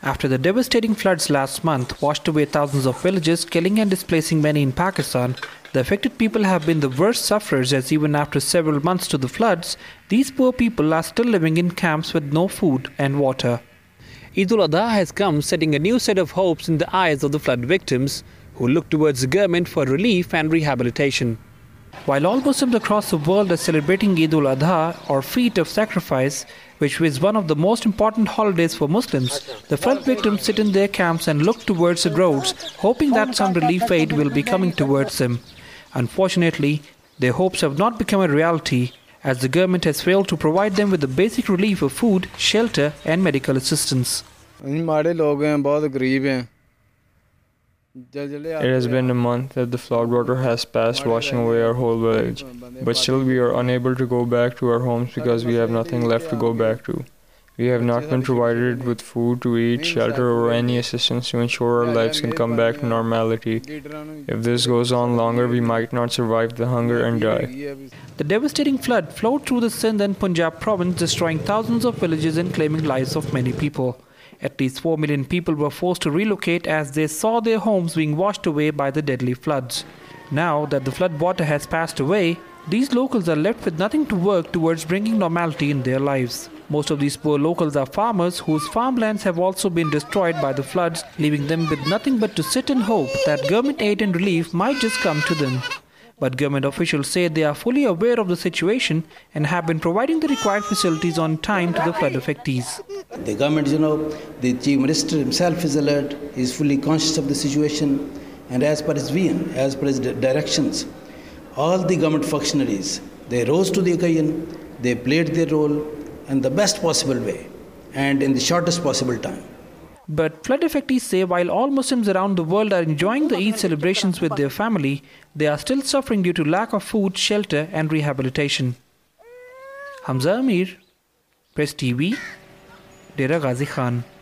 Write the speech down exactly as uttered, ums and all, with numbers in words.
After the devastating floods last month washed away thousands of villages, killing and displacing many in Pakistan, the affected people have been the worst sufferers, as even after several months to the floods, these poor people are still living in camps with no food and water. Eid ul-Adha has come, setting a new set of hopes in the eyes of the flood victims, who look towards the government for relief and rehabilitation. While all Muslims across the world are celebrating Eid ul-Adha, or feast of sacrifice, which is one of the most important holidays for Muslims, the flood victims sit in their camps and look towards the roads, hoping that some relief aid will be coming towards them. Unfortunately, their hopes have not become a reality, as the government has failed to provide them with the basic relief of food, shelter and medical assistance. It has been a month that the floodwater has passed, washing away our whole village. But still we are unable to go back to our homes because we have nothing left to go back to. We have not been provided with food to eat, shelter or any assistance to ensure our lives can come back to normality. If this goes on longer, we might not survive the hunger and die. The devastating flood flowed through the Sindh and Punjab province, destroying thousands of villages and claiming lives of many people. At least four million people were forced to relocate as they saw their homes being washed away by the deadly floods. Now that the flood water has passed away, these locals are left with nothing to work towards bringing normality in their lives. Most of these poor locals are farmers whose farmlands have also been destroyed by the floods, leaving them with nothing but to sit and hope that government aid and relief might just come to them. But government officials say they are fully aware of the situation and have been providing the required facilities on time to the flood affectees. The government, you know, the Chief Minister himself is alert, he is fully conscious of the situation, and as per his vision, as per his directions, all the government functionaries, they rose to the occasion, they played their role in the best possible way and in the shortest possible time. But flood affectees say while all Muslims around the world are enjoying the Eid celebrations with their family, they are still suffering due to lack of food, shelter and rehabilitation. Hamza Amir, Press T V, Dera Ghazi Khan.